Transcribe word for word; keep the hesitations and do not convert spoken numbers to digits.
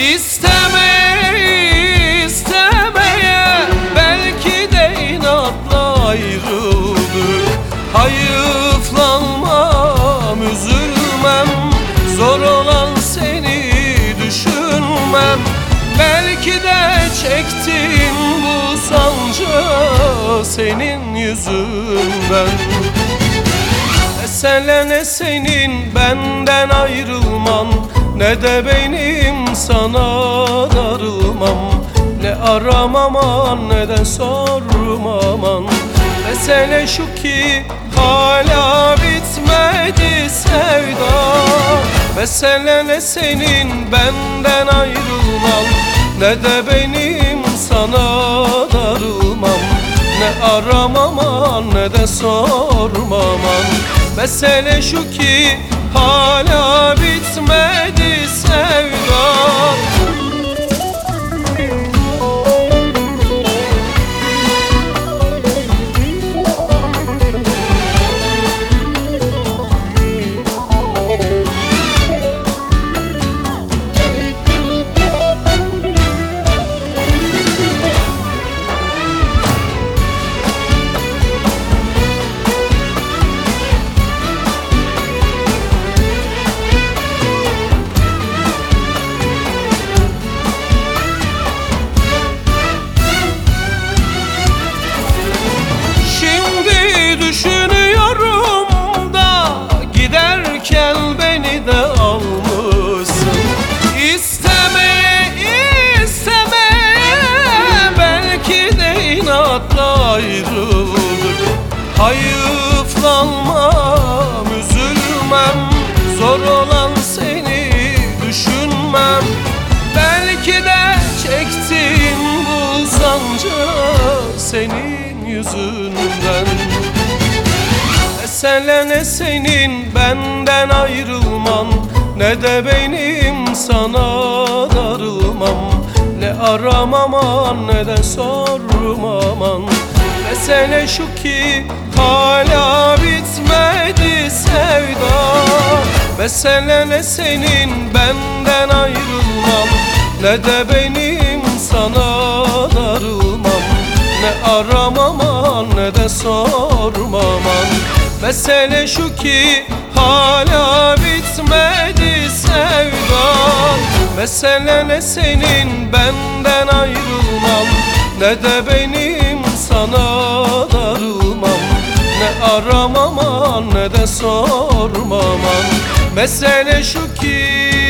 İstemeye istemeye belki de inatla ayrıldık. Hayıflanmam, üzülmem, zor olan seni düşünmem. Belki de çektim bu sancı senin yüzünden. Mesele ne senin benden ayrılman, ne de benim sana darılmam. Ne aramaman ne de sormaman. Mesele şu ki hala bitmedi sevda. Mesele ne senin benden ayrılman, ne de benim sana darılmam. Ne aramaman ne de sormaman. Mesele şu ki hala bitmedi sevda. Düşünüyorum da giderken beni de almışsın. İstemeye istemeye belki de inatla ayrıldık. Hayıflanmam, üzülmem, zor olan seni düşünmem. Belki de çektim bu sancı senin yüzünden. Mesele ne senin benden ayrılman, ne de benim sana darılmam. Ne aramaman ne de sormaman. Mesele şu ki hala bitmedi sevda. Mesele ne senin benden ayrılman, ne de benim sana darılmam. Ne aramaman ne de sormaman. Mesele şu ki hala bitmedi sevda. Mesele ne senin benden ayrılmam, ne de benim sana darılmam. Ne aramaman ne de sormaman. Mesele şu ki